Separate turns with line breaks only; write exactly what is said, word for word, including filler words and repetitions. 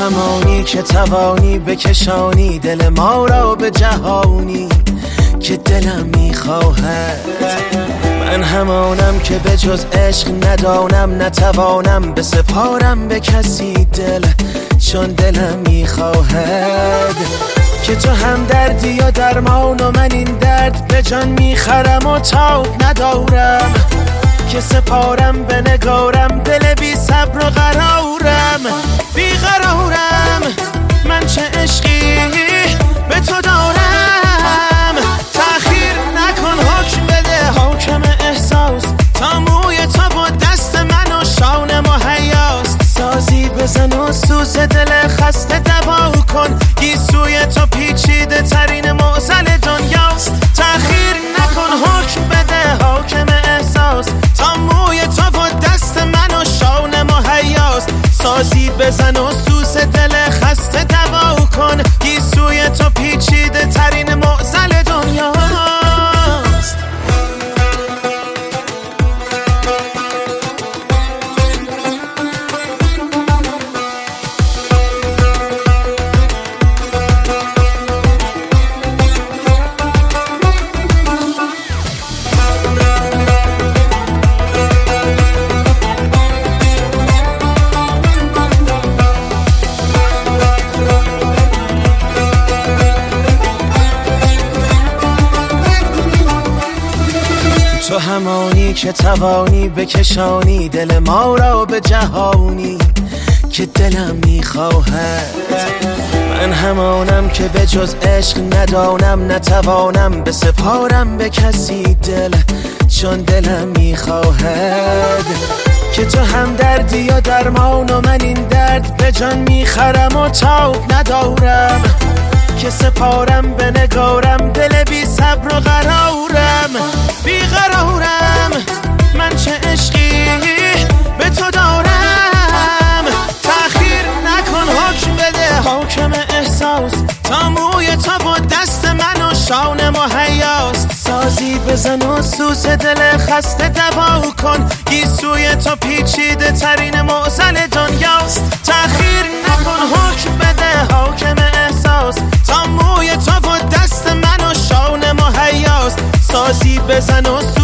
همانی که توانی بکشانی دل ما را به جهانی که دلم میخواهد. من همانم که به جز عشق ندانم، نتوانم به سپارم به کسی دل، چون دلم میخواهد که تو هم دردی یا درمان و من این درد به جان میخرم و تاب ندارم که سپارم به نگارم. دل بی صبر و قرارم، بی قرارم. من چه عشقی به تو دارم، تأخیر نکن حکم بده حاکم احساس. تا موی تو با دست من و شانه مهیاست. سازی بزن و سوز دل خسته دوا کن، گیسوی تو پیچیده ترین معضل دنیاست. تأخیر نکن حکم بده حاکم احساس. تا موی تو با دست من و شانه مهیاست. سازی بزن و سوز دل خسته دوا کن، گیسوی تو پیچیده ترین معضل دنیاست. تو همانی که توانی بکشانی دل ما را به جهانی که دلم میخواهد. من همانم که به جز عشق ندانم، نتوانم به سپارم به کسی دل، چون دلم میخواهد که تو هم دردی یا درمان و من این درد به جان میخرم و تاب ندارم که سپارم به نگارم. دل بی صبر و قرارم، بی قرارم. من چه عشقی به تو دارم، تأخیر نکن حکم بده حاکم احساس. تا موی تو با دست من و شانه مهیاست. سازی بزن و سوز دل خسته دوا کن، گیسوی تو پیچیده ترین معضل دنیاست. تأخیر نکن حکم بده حاکم احساس. تا موی تو با دست من و شانه مهیاست. سازی بزن و